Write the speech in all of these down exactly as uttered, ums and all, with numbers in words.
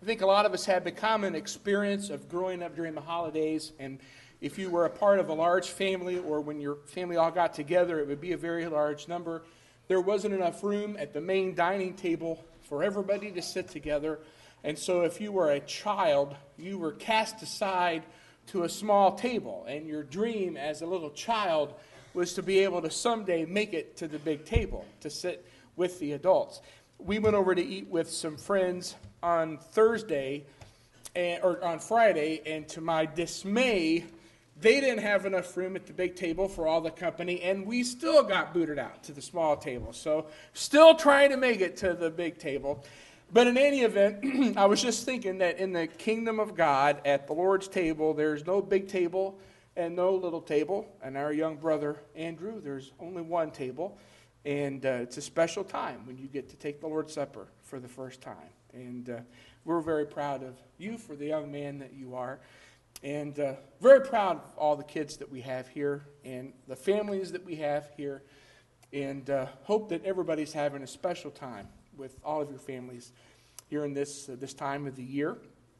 I think a lot of us have the common experience of growing up during the holidays, and if you were a part of a large family or when your family all got together, it would be a very large number. There wasn't enough room at the main dining table for everybody to sit together, and so if you were a child, you were cast aside to a small table, and your dream as a little child was to be able to someday make it to the big table, to sit with the adults. We went over to eat with some friends on Thursday, and, or on Friday, and to my dismay, they didn't have enough room at the big table for all the company, and we still got booted out to the small table. So, still trying to make it to the big table. But in any event, I was just thinking that in the kingdom of God, at the Lord's table, there's no big table and no little table. And our young brother, Andrew, there's only one table. And uh, it's a special time when you get to take the Lord's Supper for the first time. And uh, we're very proud of you for the young man that you are. And uh, very proud of all the kids that we have here and the families that we have here. And uh, hope that everybody's having a special time with all of your families here in this, uh, this time of the year.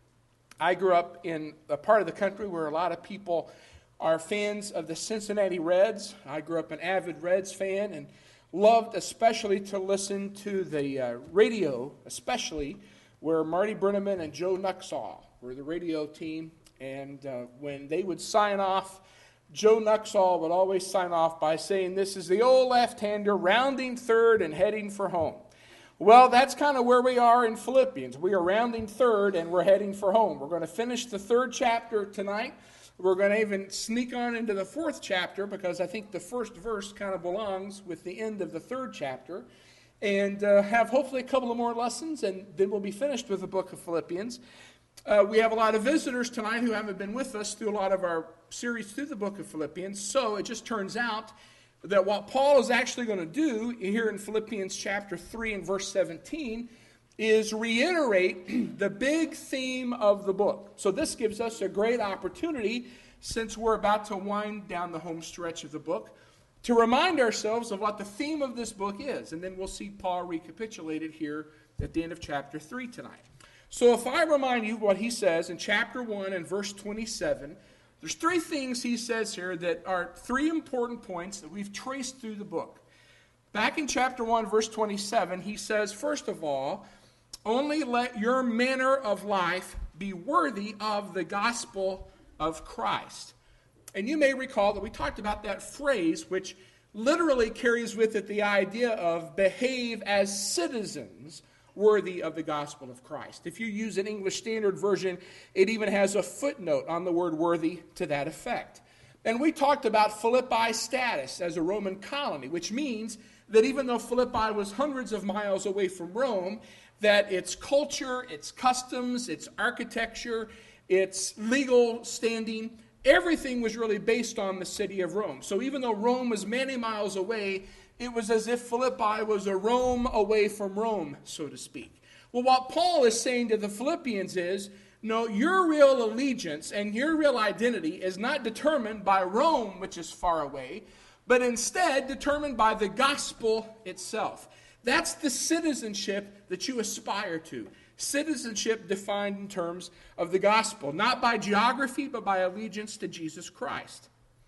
I grew up in a part of the country where a lot of people are fans of the Cincinnati Reds. I grew up an avid Reds fan and loved especially to listen to the uh, radio, especially where Marty Brenneman and Joe Nuxall were the radio team. And uh, when they would sign off, Joe Nuxall would always sign off by saying, "This is the old left-hander rounding third and heading for home." Well, that's kind of where we are in Philippians. We are rounding third and we're heading for home. We're going to finish the third chapter tonight. We're going to even sneak on into the fourth chapter because I think the first verse kind of belongs with the end of the third chapter. And uh, have hopefully a couple of more lessons, and then we'll be finished with the book of Philippians. Uh, we have a lot of visitors tonight who haven't been with us through a lot of our series through the book of Philippians. So it just turns out that what Paul is actually going to do here in Philippians chapter three and verse seventeen is reiterate the big theme of the book. So this gives us a great opportunity, since we're about to wind down the home stretch of the book, to remind ourselves of what the theme of this book is. And then we'll see Paul recapitulate it here at the end of chapter three tonight. So if I remind you what he says in chapter one and verse twenty-seven, there's three things he says here that are three important points that we've traced through the book. Back in chapter one, verse twenty-seven, he says, first of all, only let your manner of life be worthy of the gospel of Christ. And you may recall that we talked about that phrase, which literally carries with it the idea of behave as citizens worthy of the gospel of Christ. If you use an English Standard Version, it even has a footnote on the word worthy to that effect. And we talked about Philippi's status as a Roman colony, which means that even though Philippi was hundreds of miles away from Rome, that its culture, its customs, its architecture, its legal standing, everything was really based on the city of Rome. So even though Rome was many miles away, it was as if Philippi was a Rome away from Rome, so to speak. Well, what Paul is saying to the Philippians is, no, your real allegiance and your real identity is not determined by Rome, which is far away, but instead determined by the gospel itself. That's the citizenship that you aspire to. Citizenship defined in terms of the gospel, not by geography, but by allegiance to Jesus Christ.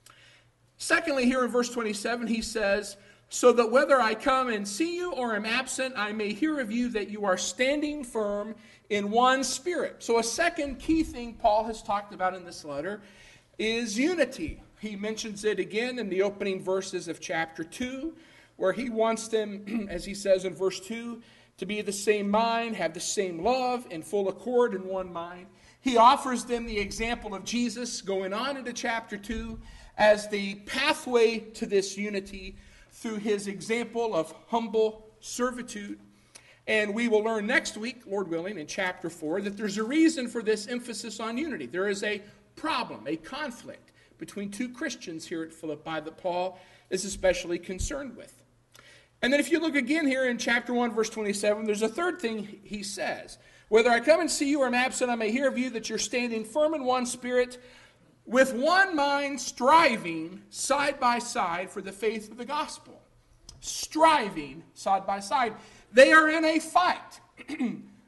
Secondly, here in verse twenty-seven, he says, so that whether I come and see you or am absent, I may hear of you that you are standing firm in one spirit. So a second key thing Paul has talked about in this letter is unity. He mentions it again in the opening verses of chapter two, where he wants them, as he says in verse two, to be of the same mind, have the same love, in full accord in one mind. He offers them the example of Jesus going on into chapter two as the pathway to this unity through his example of humble servitude. And we will learn next week, Lord willing, in chapter four, that there's a reason for this emphasis on unity. There is a problem, a conflict between two Christians here at Philippi that Paul is especially concerned with. And then if you look again here in chapter one, verse twenty-seven, there's a third thing he says. Whether I come and see you or am absent, I may hear of you that you're standing firm in one spirit, with one mind striving side by side for the faith of the gospel. Striving side by side. They are in a fight.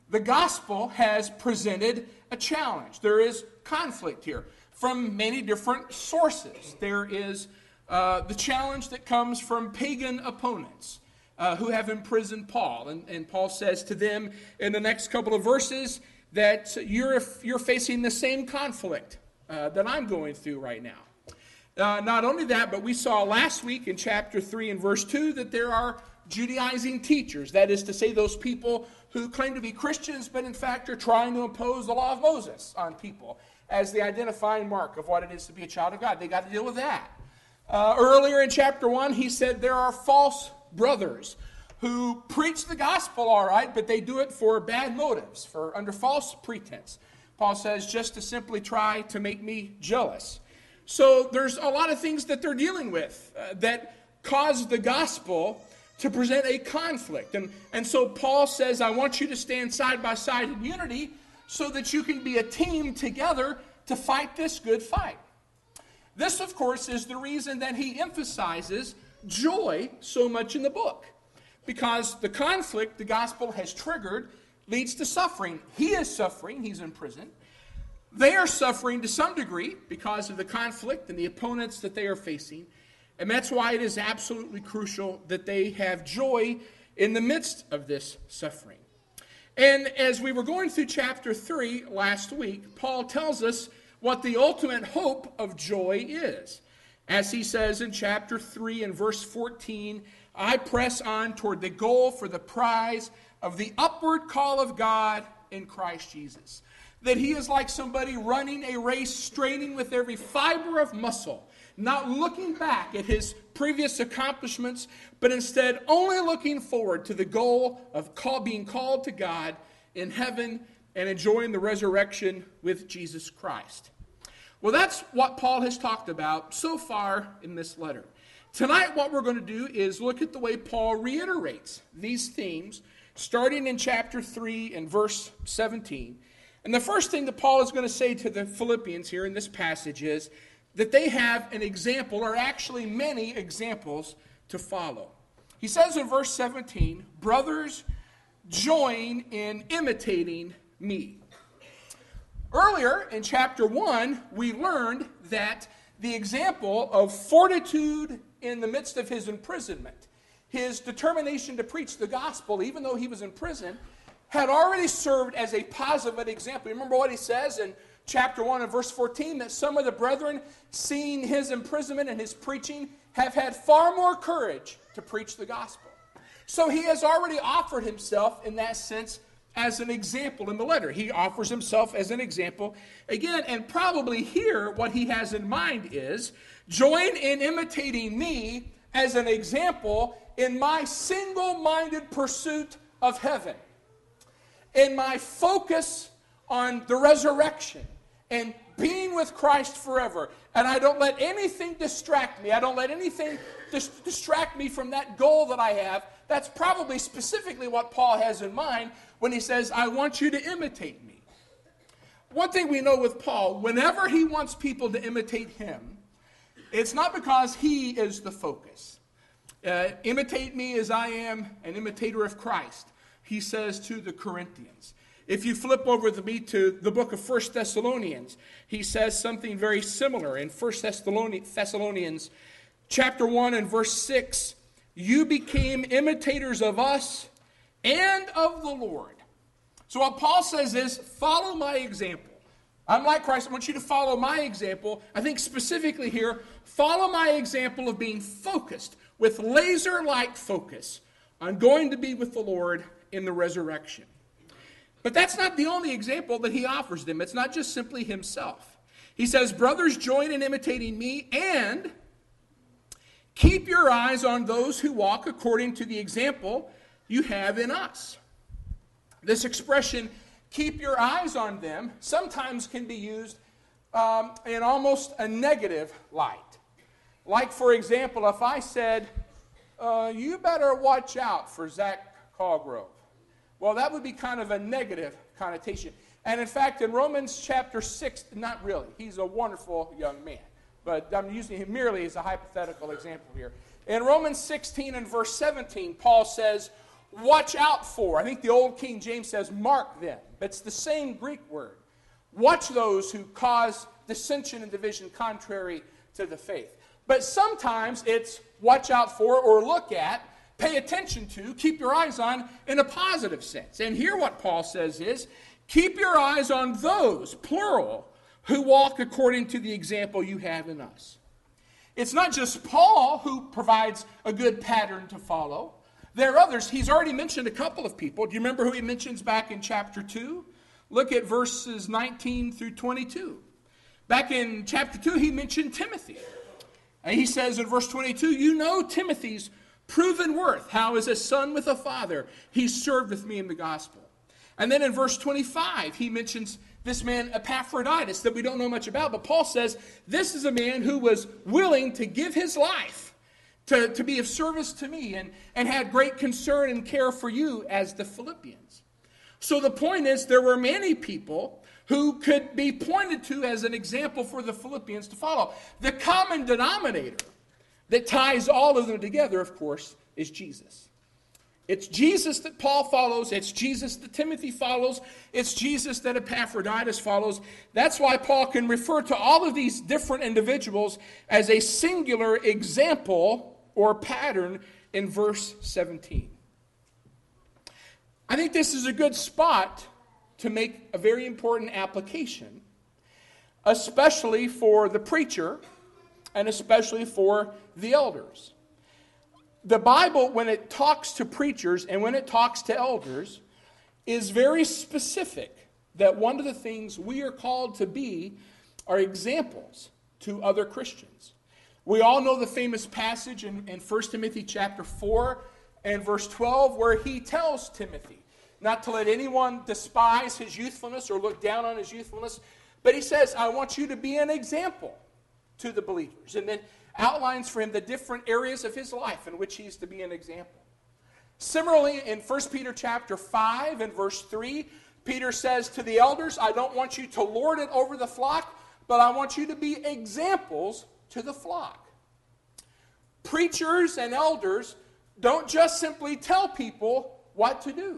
The gospel has presented a challenge. There is conflict here from many different sources. There is uh, the challenge that comes from pagan opponents uh, who have imprisoned Paul. And, and Paul says to them in the next couple of verses that you're, you're facing the same conflict uh, that I'm going through right now. Uh, not only that, but we saw last week in chapter three and verse two that there are Judaizing teachers. That is to say, those people who claim to be Christians, but in fact are trying to impose the law of Moses on people as the identifying mark of what it is to be a child of God. They got to deal with that. Uh, earlier in chapter one, he said there are false brothers who preach the gospel all right, but they do it for bad motives, for under false pretense. Paul says, just to simply try to make me jealous. So there's a lot of things that they're dealing with uh, that cause the gospel to present a conflict. And, and so Paul says, I want you to stand side by side in unity so that you can be a team together to fight this good fight. This, of course, is the reason that he emphasizes joy so much in the book. Because the conflict the gospel has triggered leads to suffering. He is suffering. He's in prison. They are suffering to some degree because of the conflict and the opponents that they are facing. And that's why it is absolutely crucial that they have joy in the midst of this suffering. And as we were going through chapter three last week, Paul tells us what the ultimate hope of joy is. As he says in chapter three and verse fourteen, I press on toward the goal for the prize of the upward call of God in Christ Jesus. That he is like somebody running a race, straining with every fiber of muscle, not looking back at his previous accomplishments, but instead only looking forward to the goal of call, being called to God in heaven and enjoying the resurrection with Jesus Christ. Well, that's what Paul has talked about so far in this letter. Tonight, what we're going to do is look at the way Paul reiterates these themes, starting in chapter three and verse seventeen. And the first thing that Paul is going to say to the Philippians here in this passage is that they have an example, or actually many examples, to follow. He says in verse seventeen, brothers, join in imitating me. Earlier in chapter one, we learned that the example of fortitude in the midst of his imprisonment, his determination to preach the gospel, even though he was in prison, had already served as a positive example. You remember what he says in chapter one and verse fourteen, that some of the brethren, seeing his imprisonment and his preaching, have had far more courage to preach the gospel. So he has already offered himself in that sense as an example in the letter. He offers himself as an example again, and probably here what he has in mind is, join in imitating me as an example in my single-minded pursuit of heaven, in my focus on the resurrection and being with Christ forever. And I don't let anything distract me. I don't let anything dis- distract me from that goal that I have. That's probably specifically what Paul has in mind when he says, I want you to imitate me. One thing we know with Paul, whenever he wants people to imitate him, it's not because he is the focus. Uh, imitate me as I am an imitator of Christ, he says to the Corinthians. If you flip over with me to the book of First Thessalonians, he says something very similar in First Thessalonians chapter one and verse six. You became imitators of us and of the Lord. So what Paul says is, follow my example. I'm like Christ. I want you to follow my example. I think specifically here, follow my example of being focused with laser-like focus on going to be with the Lord in the resurrection. But that's not the only example that he offers them. It's not just simply himself. He says, brothers, join in imitating me and keep your eyes on those who walk according to the example you have in us. This expression, keep your eyes on them, sometimes can be used um, in almost a negative light. Like, for example, if I said, uh, you better watch out for Zach Colgrove. Well, that would be kind of a negative connotation. And in fact, in Romans chapter six, not really. He's a wonderful young man. But I'm using him merely as a hypothetical example here. In Romans sixteen and verse seventeen, Paul says, watch out for. I think the old King James says mark them, but it's the same Greek word. Watch those who cause dissension and division contrary to the faith. But sometimes it's watch out for or look at, pay attention to, keep your eyes on in a positive sense. And here what Paul says is, keep your eyes on those, plural, who walk according to the example you have in us. It's not just Paul who provides a good pattern to follow. There are others. He's already mentioned a couple of people. Do you remember who he mentions back in chapter two? Look at verses nineteen through twenty-two. Back in chapter two, he mentioned Timothy. And he says in verse twenty-two, you know Timothy's proven worth, how as a son with a father he served with me in the gospel. And then in verse twenty-five, he mentions this man Epaphroditus that we don't know much about. But Paul says, this is a man who was willing to give his life to, to be of service to me and, and had great concern and care for you as the Philippians. So the point is, there were many people who could be pointed to as an example for the Philippians to follow. The common denominator that ties all of them together, of course, is Jesus. It's Jesus that Paul follows. It's Jesus that Timothy follows. It's Jesus that Epaphroditus follows. That's why Paul can refer to all of these different individuals as a singular example or pattern in verse seventeen. I think this is a good spot to make a very important application, especially for the preacher and especially for the elders. The Bible, when it talks to preachers and when it talks to elders, is very specific that one of the things we are called to be are examples to other Christians. We all know the famous passage in, in First Timothy chapter four and verse twelve where he tells Timothy not to let anyone despise his youthfulness or look down on his youthfulness, but he says, I want you to be an example to the believers. And then outlines for him the different areas of his life in which he's to be an example. Similarly, in First Peter chapter five and verse three, Peter says to the elders, I don't want you to lord it over the flock, but I want you to be examples to the flock. Preachers and elders don't just simply tell people what to do.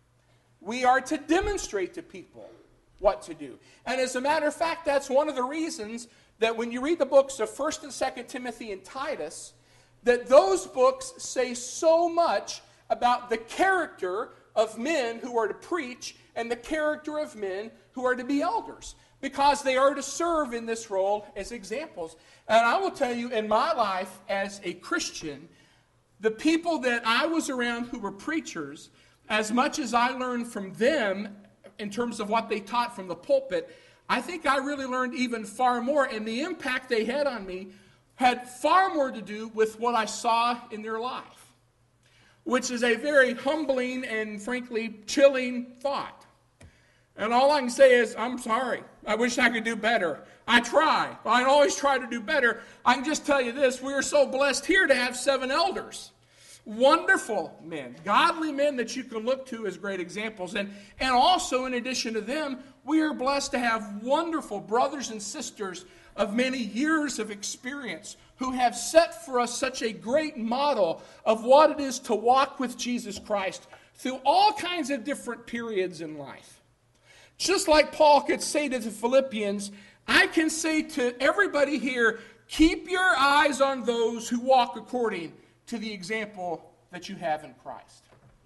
We are to demonstrate to people what to do. And as a matter of fact, that's one of the reasons that when you read the books of First and Second Timothy and Titus, that those books say so much about the character of men who are to preach and the character of men who are to be elders, because they are to serve in this role as examples. And I will tell you, in my life as a Christian, the people that I was around who were preachers, as much as I learned from them in terms of what they taught from the pulpit, I think I really learned even far more, and the impact they had on me had far more to do with what I saw in their life, which is a very humbling and frankly chilling thought. And all I can say is, I'm sorry. I wish I could do better. I try. I always try to do better. I can just tell you this, we are so blessed here to have seven elders. Wonderful men, godly men that you can look to as great examples. And, and also, in addition to them, we are blessed to have wonderful brothers and sisters of many years of experience who have set for us such a great model of what it is to walk with Jesus Christ through all kinds of different periods in life. Just like Paul could say to the Philippians, I can say to everybody here, keep your eyes on those who walk according to the example that you have in Christ.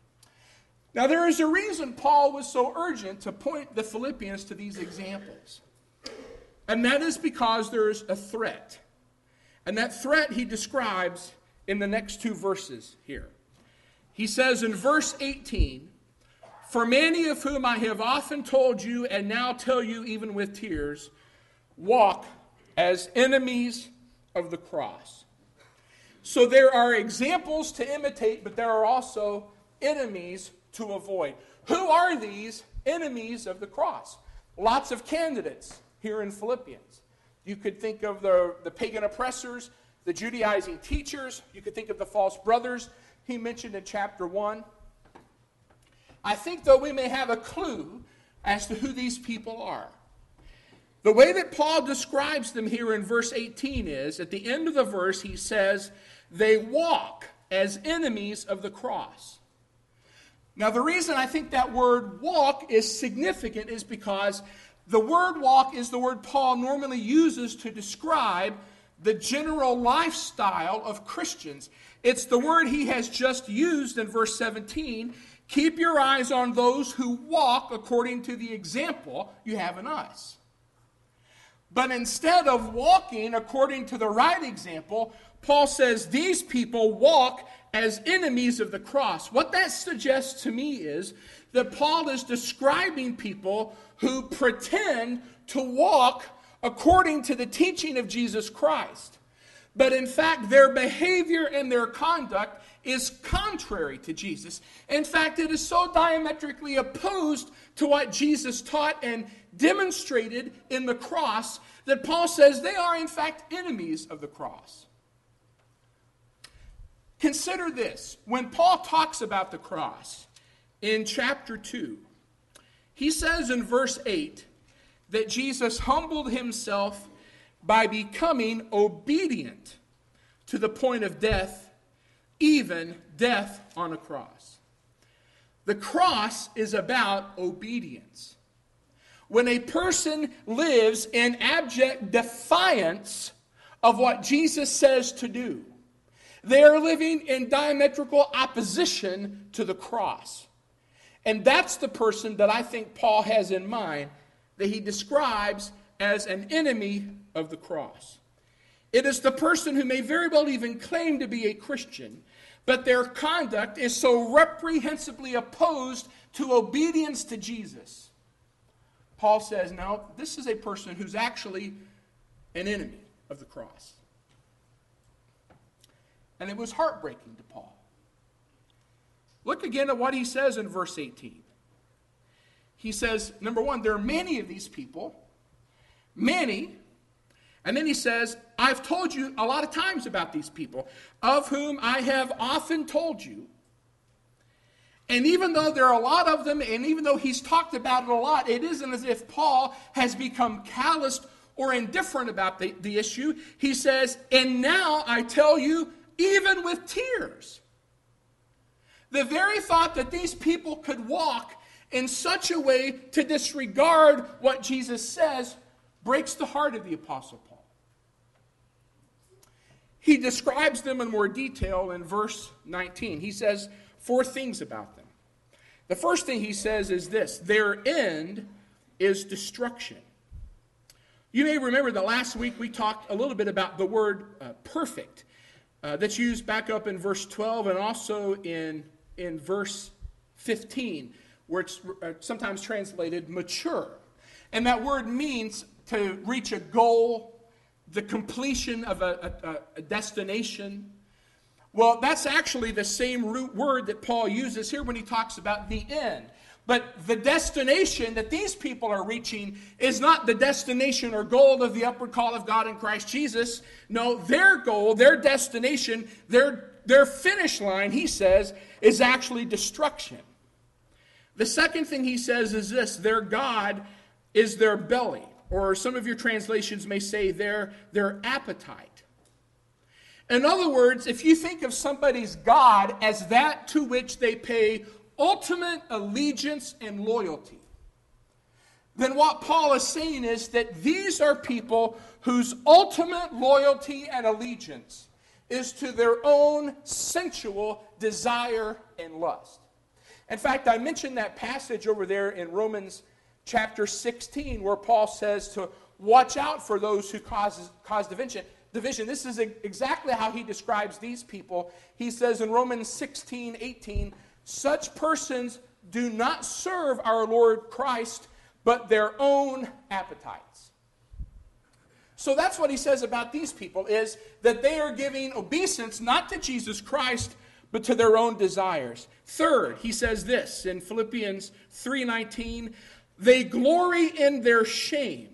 Now, there is a reason Paul was so urgent to point the Philippians to these examples. And that is because there is a threat. And that threat he describes in the next two verses here. He says in verse eighteen, for many of whom I have often told you and now tell you even with tears, walk as enemies of the cross. So there are examples to imitate, but there are also enemies to avoid. Who are these enemies of the cross? Lots of candidates here in Philippians. You could think of the, the pagan oppressors, the Judaizing teachers. You could think of the false brothers he mentioned in chapter one. I think, though, we may have a clue as to who these people are. The way that Paul describes them here in verse eighteen is, at the end of the verse, he says, they walk as enemies of the cross. Now, the reason I think that word walk is significant is because the word walk is the word Paul normally uses to describe the general lifestyle of Christians. It's the word he has just used in verse seventeen. Keep your eyes on those who walk according to the example you have in us. But instead of walking according to the right example, Paul says these people walk as enemies of the cross. What that suggests to me is that Paul is describing people who pretend to walk according to the teaching of Jesus Christ. But in fact, their behavior and their conduct is contrary to Jesus. In fact, it is so diametrically opposed to what Jesus taught and demonstrated in the cross that Paul says they are in fact enemies of the cross. Consider this. When Paul talks about the cross in chapter two, he says in verse eight that Jesus humbled himself by becoming obedient to the point of death, even death on a cross. The cross is about obedience. When a person lives in abject defiance of what Jesus says to do, they are living in diametrical opposition to the cross. And that's the person that I think Paul has in mind, that he describes as an enemy of the cross. It is the person who may very well even claim to be a Christian, but their conduct is so reprehensibly opposed to obedience to Jesus. Paul says, no, this is a person who's actually an enemy of the cross. And it was heartbreaking to Paul. Look again at what he says in verse eighteen. He says, number one, there are many of these people, many, and then he says, I've told you a lot of times about these people, of whom I have often told you. And even though there are a lot of them, and even though he's talked about it a lot, it isn't as if Paul has become calloused or indifferent about the, the issue. He says, and now I tell you, even with tears. The very thought that these people could walk in such a way to disregard what Jesus says breaks the heart of the Apostle Paul. He describes them in more detail in verse nineteen. He says four things about them. The first thing he says is this: their end is destruction. You may remember that last week we talked a little bit about the word uh, perfect. Uh, that's used back up in verse twelve and also in, in verse fifteen, where it's uh, sometimes translated mature. And that word means to reach a goal, the completion of a, a, a destination. Well, that's actually the same root word that Paul uses here when he talks about the end. But the destination that these people are reaching is not the destination or goal of the upward call of God in Christ Jesus. No, their goal, their destination, their, their finish line, he says, is actually destruction. The second thing he says is this: their God is their belly. Or some of your translations may say their, their appetite. In other words, if you think of somebody's God as that to which they pay ultimate allegiance and loyalty, then what Paul is saying is that these are people whose ultimate loyalty and allegiance is to their own sensual desire and lust. In fact, I mentioned that passage over there in Romans chapter sixteen, where Paul says to watch out for those who cause, cause division. division. This is exactly how he describes these people. He says in Romans sixteen eighteen, such persons do not serve our Lord Christ, but their own appetites. So that's what he says about these people, is that they are giving obeisance not to Jesus Christ, but to their own desires. Third, he says this in Philippians three nineteen, they glory in their shame.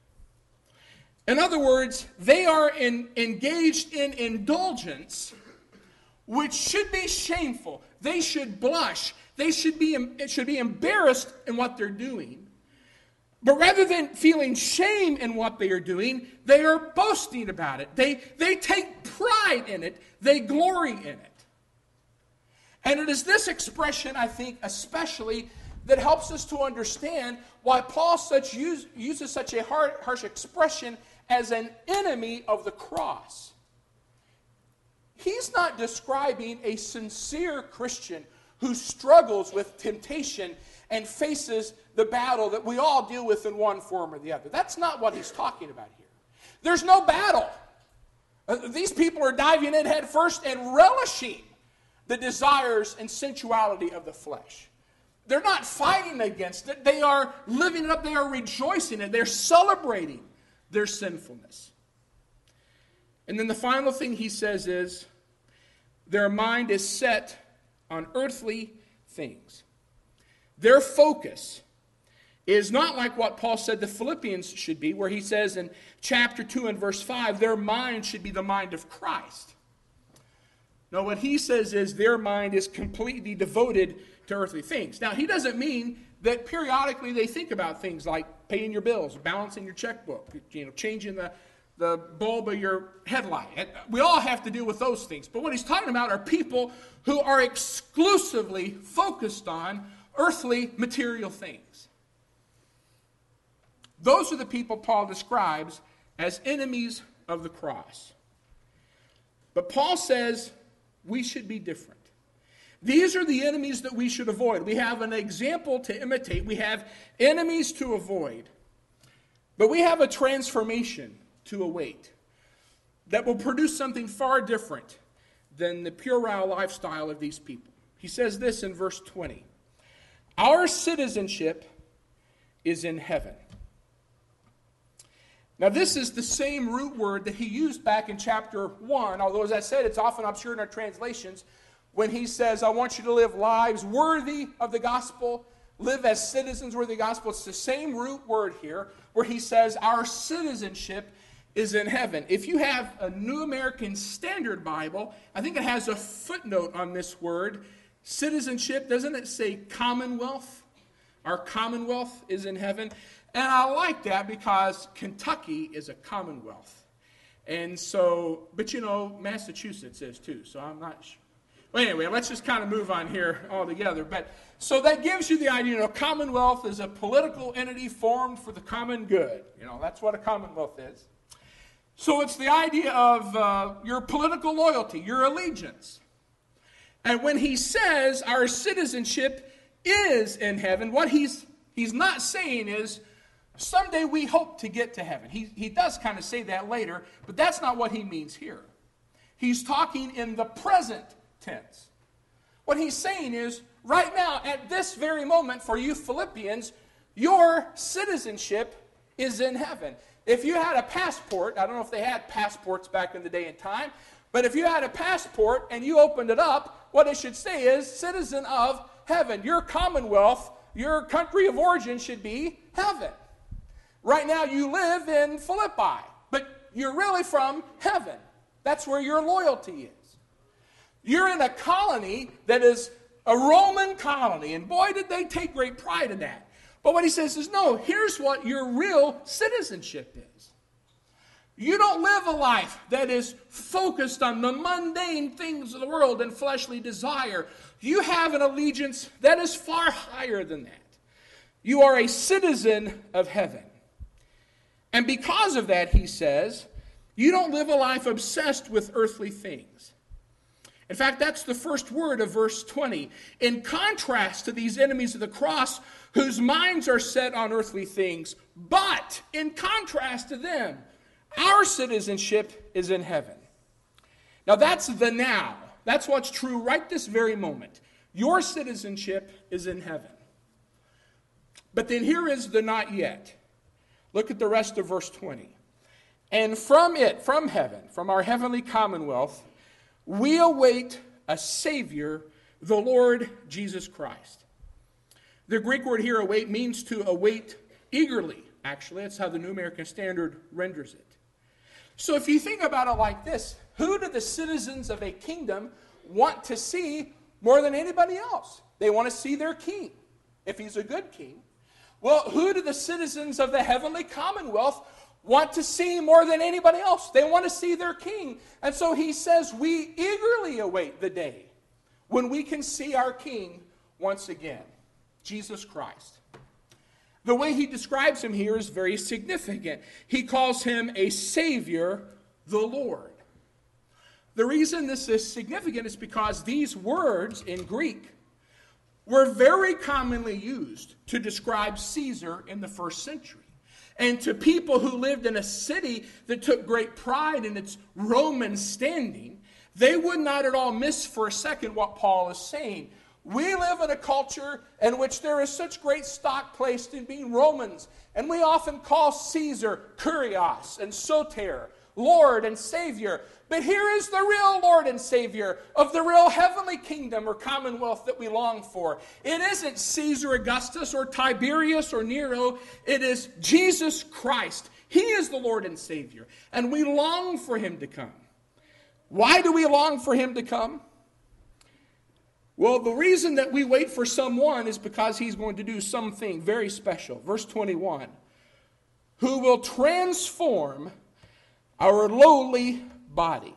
In other words, they are in, engaged in indulgence, which should be shameful. They should blush. They should be, should be embarrassed in what they're doing. But rather than feeling shame in what they are doing, they are boasting about it. They, they take pride in it. They glory in it. And it is this expression, I think, especially, that helps us to understand why Paul such use, uses such a hard, harsh expression as an enemy of the cross. He's not describing a sincere Christian who struggles with temptation and faces the battle that we all deal with in one form or the other. That's not what he's talking about here. There's no battle. Uh, these people are diving in head first and relishing the desires and sensuality of the flesh. They're not fighting against it. They are living it up. They are rejoicing in it. They're celebrating their sinfulness. And then the final thing he says is, their mind is set on earthly things. Their focus is not like what Paul said the Philippians should be, where he says in chapter two and verse five, their mind should be the mind of Christ. No, what he says is their mind is completely devoted to earthly things. Now, he doesn't mean that periodically they think about things like paying your bills, balancing your checkbook, you know, changing the, the bulb of your headlight. We all have to deal with those things. But what he's talking about are people who are exclusively focused on earthly material things. Those are the people Paul describes as enemies of the cross. But Paul says we should be different. These are the enemies that we should avoid. We have an example to imitate. We have enemies to avoid. But we have a transformation to await that will produce something far different than the puerile lifestyle of these people. He says this in verse twenty. Our citizenship is in heaven. Now, this is the same root word that he used back in chapter one, although, as I said, it's often obscure in our translations, when he says, I want you to live lives worthy of the gospel, live as citizens worthy of the gospel. It's the same root word here, where he says, our citizenship is in heaven. If you have a New American Standard Bible, I think it has a footnote on this word. Citizenship, doesn't it say commonwealth? Our commonwealth is in heaven. And I like that because Kentucky is a commonwealth. And so, but you know, Massachusetts is too, so I'm not sure. Well, anyway, let's just kind of move on here altogether. But so that gives you the idea, you know, commonwealth is a political entity formed for the common good. You know, that's what a commonwealth is. So it's the idea of uh, your political loyalty, your allegiance. And when he says our citizenship is in heaven, what he's he's not saying is someday we hope to get to heaven. He, he does kind of say that later, but that's not what he means here. He's talking in the present tense. What he's saying is, right now, at this very moment, for you Philippians, your citizenship is in heaven. If you had a passport, I don't know if they had passports back in the day and time, but if you had a passport and you opened it up, what it should say is, citizen of heaven. Your commonwealth, your country of origin should be heaven. Right now you live in Philippi, but you're really from heaven. That's where your loyalty is. You're in a colony that is a Roman colony, and boy, did they take great pride in that. But what he says is, no, here's what your real citizenship is. You don't live a life that is focused on the mundane things of the world and fleshly desire. You have an allegiance that is far higher than that. You are a citizen of heaven. And because of that, he says, you don't live a life obsessed with earthly things. In fact, that's the first word of verse twenty. In contrast to these enemies of the cross, whose minds are set on earthly things, but in contrast to them, our citizenship is in heaven. Now that's the now. That's what's true right this very moment. Your citizenship is in heaven. But then here is the not yet. Look at the rest of verse twenty. And from it, from heaven, from our heavenly commonwealth, we await a Savior, the Lord Jesus Christ. The Greek word here, await, means to await eagerly, actually. That's how the New American Standard renders it. So if you think about it like this, who do the citizens of a kingdom want to see more than anybody else? They want to see their king, if he's a good king. Well, who do the citizens of the heavenly commonwealth want to see more than anybody else? They want to see their king. And so he says, we eagerly await the day when we can see our King once again, Jesus Christ. The way he describes him here is very significant. He calls him a Savior, the Lord. The reason this is significant is because these words in Greek were very commonly used to describe Caesar in the first century. And to people who lived in a city that took great pride in its Roman standing, they would not at all miss for a second what Paul is saying. We live in a culture in which there is such great stock placed in being Romans, and we often call Caesar Kurios and Soter, Lord and Savior. But here is the real Lord and Savior of the real heavenly kingdom or commonwealth that we long for. It isn't Caesar Augustus or Tiberius or Nero. It is Jesus Christ. He is the Lord and Savior, and we long for him to come. Why do we long for him to come? Well, the reason that we wait for someone is because he's going to do something very special. Verse twenty-one, who will transform our lowly body.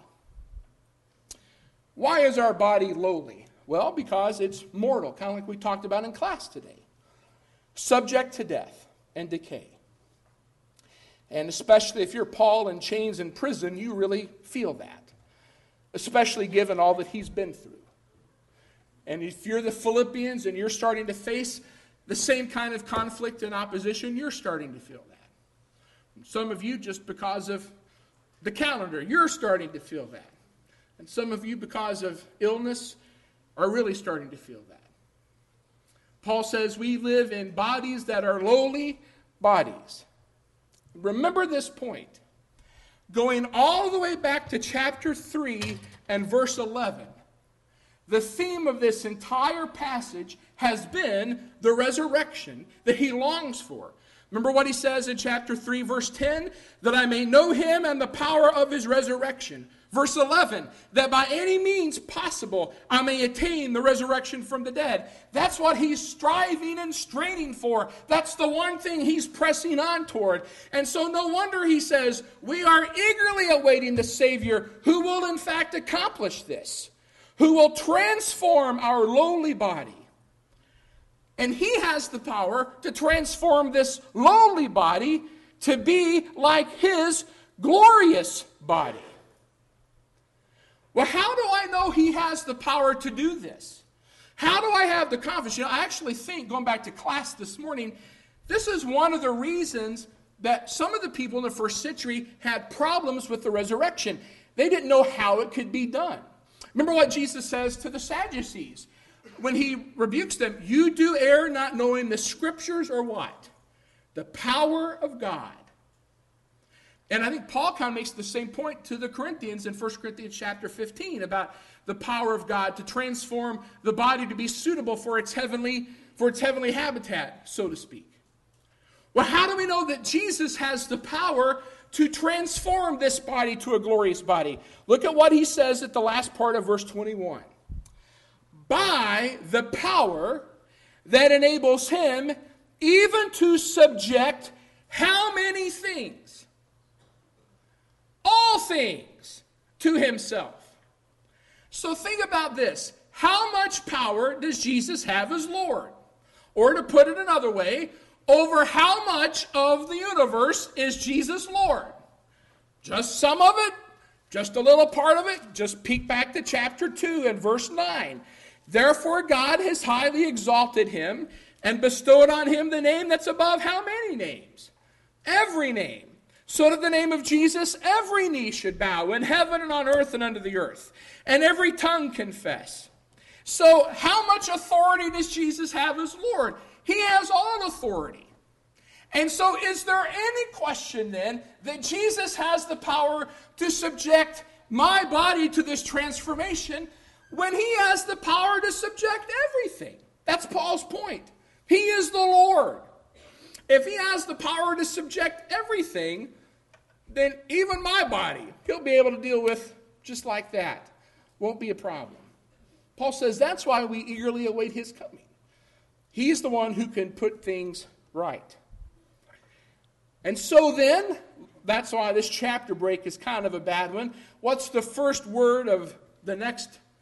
Why is our body lowly? Well, because it's mortal, kind of like we talked about in class today. Subject to death and decay. And especially if you're Paul in chains in prison, you really feel that. Especially given all that he's been through. And if you're the Philippians and you're starting to face the same kind of conflict and opposition, you're starting to feel that. Some of you, just because of the calendar, you're starting to feel that. And some of you, because of illness, are really starting to feel that. Paul says we live in bodies that are lowly bodies. Remember this point. Going all the way back to chapter three and verse eleven, the theme of this entire passage has been the resurrection that he longs for. Remember what he says in chapter three, verse ten? That I may know him and the power of his resurrection. Verse eleven, that by any means possible I may attain the resurrection from the dead. That's what he's striving and straining for. That's the one thing he's pressing on toward. And so no wonder he says, we are eagerly awaiting the Savior who will in fact accomplish this, who will transform our lowly body. And he has the power to transform this lowly body to be like his glorious body. Well, how do I know he has the power to do this? How do I have the confidence? You know, I actually think, going back to class this morning, this is one of the reasons that some of the people in the first century had problems with the resurrection. They didn't know how it could be done. Remember what Jesus says to the Sadducees when he rebukes them. You do err not knowing the scriptures or what? The power of God. And I think Paul kind of makes the same point to the Corinthians in First Corinthians chapter fifteen about the power of God to transform the body to be suitable for its heavenly, for its heavenly habitat, so to speak. Well, how do we know that Jesus has the power to transform this body to a glorious body? Look at what he says at the last part of verse twenty-one. By the power that enables him even to subject how many things? All things to himself. So think about this. How much power does Jesus have as Lord? Or to put it another way, over how much of the universe is Jesus Lord? Just some of it? Just a little part of it? Just peek back to chapter two and verse nine. Therefore God has highly exalted him and bestowed on him the name that's above how many names? Every name. So to the name of Jesus, every knee should bow in heaven and on earth and under the earth, and every tongue confess. So how much authority does Jesus have as Lord? He has all authority. And so is there any question then that Jesus has the power to subject my body to this transformation when he has the power to subject everything? That's Paul's point. He is the Lord. If he has the power to subject everything, then even my body, he'll be able to deal with just like that. Won't be a problem. Paul says that's why we eagerly await his coming. He's the one who can put things right. And so then, that's why this chapter break is kind of a bad one. What's the first word of the next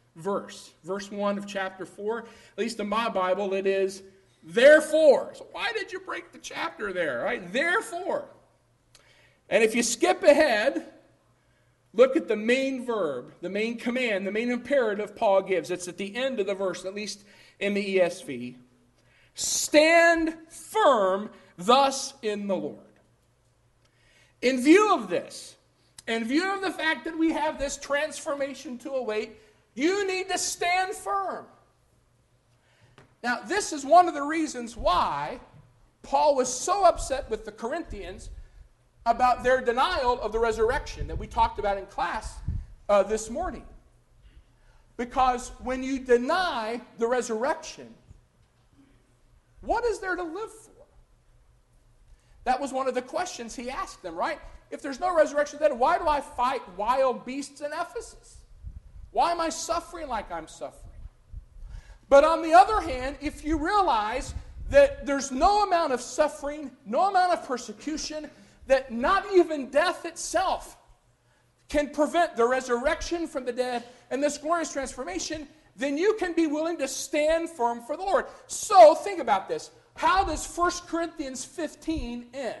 verse. Verse one of chapter four, at least in my Bible, it is, therefore. So why did you break the chapter there, right? Therefore. And if you skip ahead, look at the main verb, the main command, the main imperative Paul gives. It's at the end of the verse, at least in the E S V. Stand firm thus in the Lord. In view of this, in view of the fact that we have this transformation to await, you need to stand firm. Now, this is one of the reasons why Paul was so upset with the Corinthians about their denial of the resurrection that we talked about in class uh, this morning. Because when you deny the resurrection, what is there to live for? That was one of the questions he asked them, right? If there's no resurrection, then why do I fight wild beasts in Ephesus? Why am I suffering like I'm suffering? But on the other hand, if you realize that there's no amount of suffering, no amount of persecution, that not even death itself can prevent the resurrection from the dead and this glorious transformation, then you can be willing to stand firm for the Lord. So think about this. How does First Corinthians fifteen end?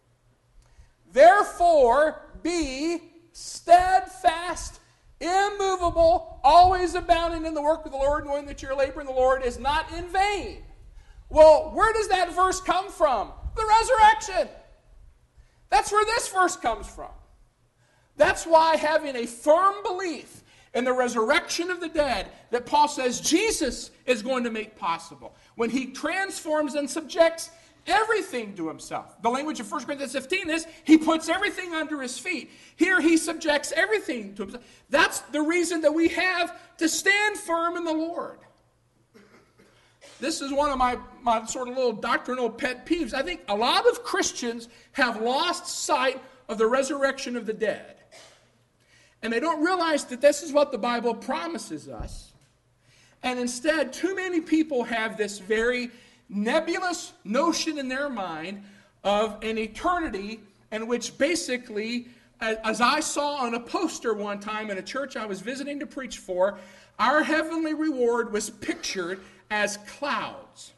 Therefore, be steadfast, immovable, always abounding in the work of the Lord, knowing that your labor in the Lord is not in vain. Well, where does that verse come from? The resurrection. That's where this verse comes from. That's why having a firm belief in the resurrection of the dead that Paul says Jesus is going to make possible when he transforms and subjects everything to himself. The language of First Corinthians fifteen is he puts everything under his feet. Here he subjects everything to himself. That's the reason that we have to stand firm in the Lord. This is one of my, my sort of little doctrinal pet peeves. I think a lot of Christians have lost sight of the resurrection of the dead. And they don't realize that this is what the Bible promises us. And instead, too many people have this very nebulous notion in their mind of an eternity in which basically, as I saw on a poster one time in a church I was visiting to preach for, our heavenly reward was pictured as clouds.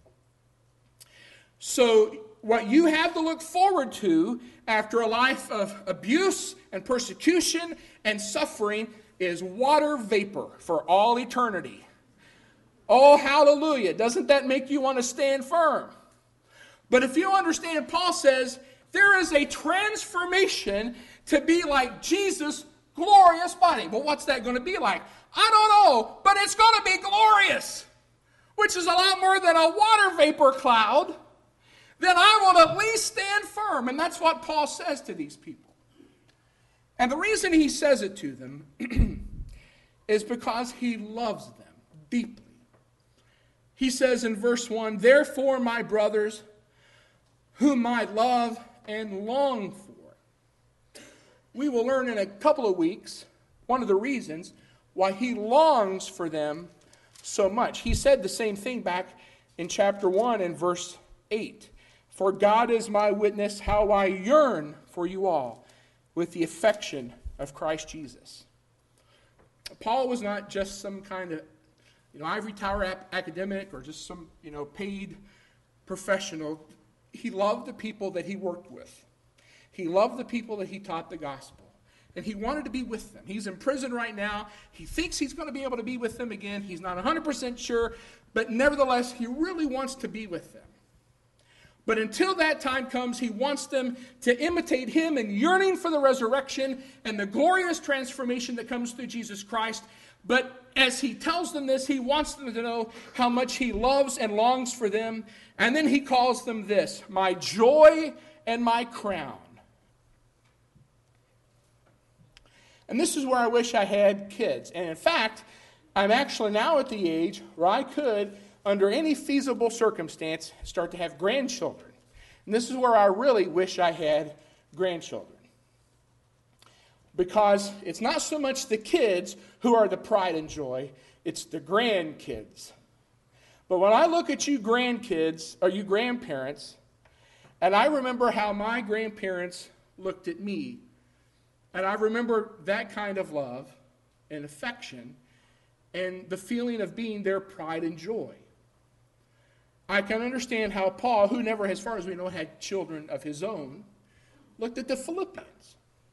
So what you have to look forward to after a life of abuse and persecution and suffering is water vapor for all eternity. Oh, hallelujah. Doesn't that make you want to stand firm? But if you understand, Paul says there is a transformation to be like Jesus' glorious body. Well, what's that going to be like? I don't know, but it's going to be glorious, which is a lot more than a water vapor cloud. Then I will at least stand firm. And that's what Paul says to these people. And the reason he says it to them is because he loves them deeply. He says in verse one, therefore, my brothers, whom I love and long for. We will learn in a couple of weeks one of the reasons why he longs for them so much. He said the same thing back in chapter one and verse eight. For God is my witness how I yearn for you all with the affection of Christ Jesus. Paul was not just some kind of you know, ivory tower ap- academic or just some, you know, paid professional. He loved the people that he worked with. He loved the people that he taught the gospel. And he wanted to be with them. He's in prison right now. He thinks he's going to be able to be with them again. He's not one hundred percent sure. But nevertheless, he really wants to be with them. But until that time comes, he wants them to imitate him in yearning for the resurrection and the glorious transformation that comes through Jesus Christ. But as he tells them this, he wants them to know how much he loves and longs for them. And then he calls them this, my joy and my crown. And this is where I wish I had kids. And in fact, I'm actually now at the age where I could, under any feasible circumstance, start to have grandchildren. And this is where I really wish I had grandchildren. Because it's not so much the kids who are the pride and joy, it's the grandkids. But when I look at you grandkids, or you grandparents, and I remember how my grandparents looked at me, and I remember that kind of love and affection, and the feeling of being their pride and joy. I can understand how Paul, who never, as far as we know, had children of his own, looked at the Philippians.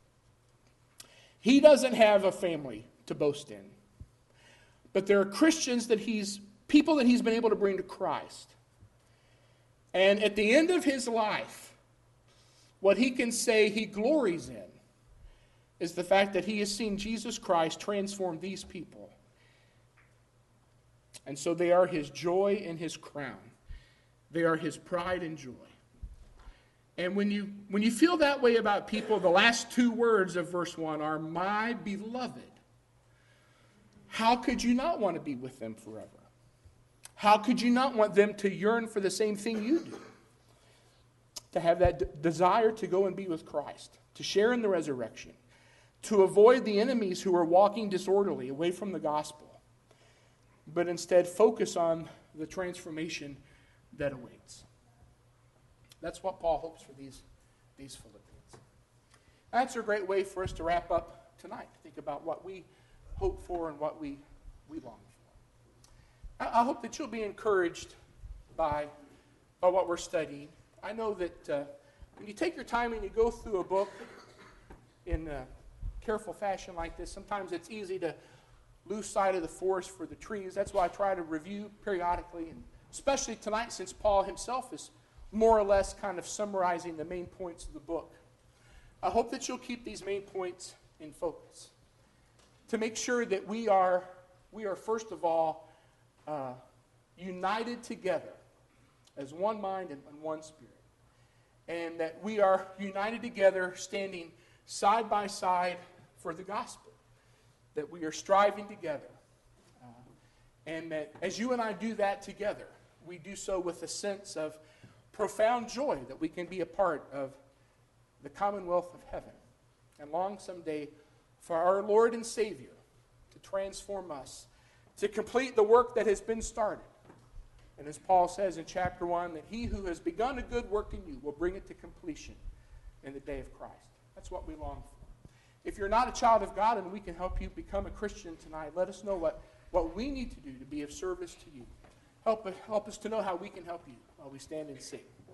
He doesn't have a family to boast in. But there are Christians that he's, people that he's been able to bring to Christ. And at the end of his life, what he can say he glories in is the fact that he has seen Jesus Christ transform these people. And so they are his joy and his crown. They are his pride and joy. And when you, when you feel that way about people, the last two words of verse one are, my beloved. How could you not want to be with them forever? How could you not want them to yearn for the same thing you do? To have that d- desire to go and be with Christ, to share in the resurrection, to avoid the enemies who are walking disorderly away from the gospel, but instead focus on the transformation that awaits. That's what Paul hopes for these, these Philippians. That's a great way for us to wrap up tonight, to think about what we hope for and what we, we long for. I, I hope that you'll be encouraged by, by what we're studying. I know that uh, when you take your time and you go through a book in a careful fashion like this, sometimes it's easy to lose sight of the forest for the trees. That's why I try to review periodically, and especially tonight since Paul himself is more or less kind of summarizing the main points of the book. I hope that you'll keep these main points in focus to make sure that we are, we are first of all, uh, united together as one mind and, and one spirit. And that we are united together, standing side by side for the gospel. That we are striving together. Uh, and that as you and I do that together, we do so with a sense of profound joy that we can be a part of the commonwealth of heaven. And long someday for our Lord and Savior to transform us, to complete the work that has been started. And as Paul says in chapter one, that he who has begun a good work in you will bring it to completion in the day of Christ. That's what we long for. If you're not a child of God and we can help you become a Christian tonight, let us know what, what we need to do to be of service to you. Help, help us to know how we can help you while we stand and sing.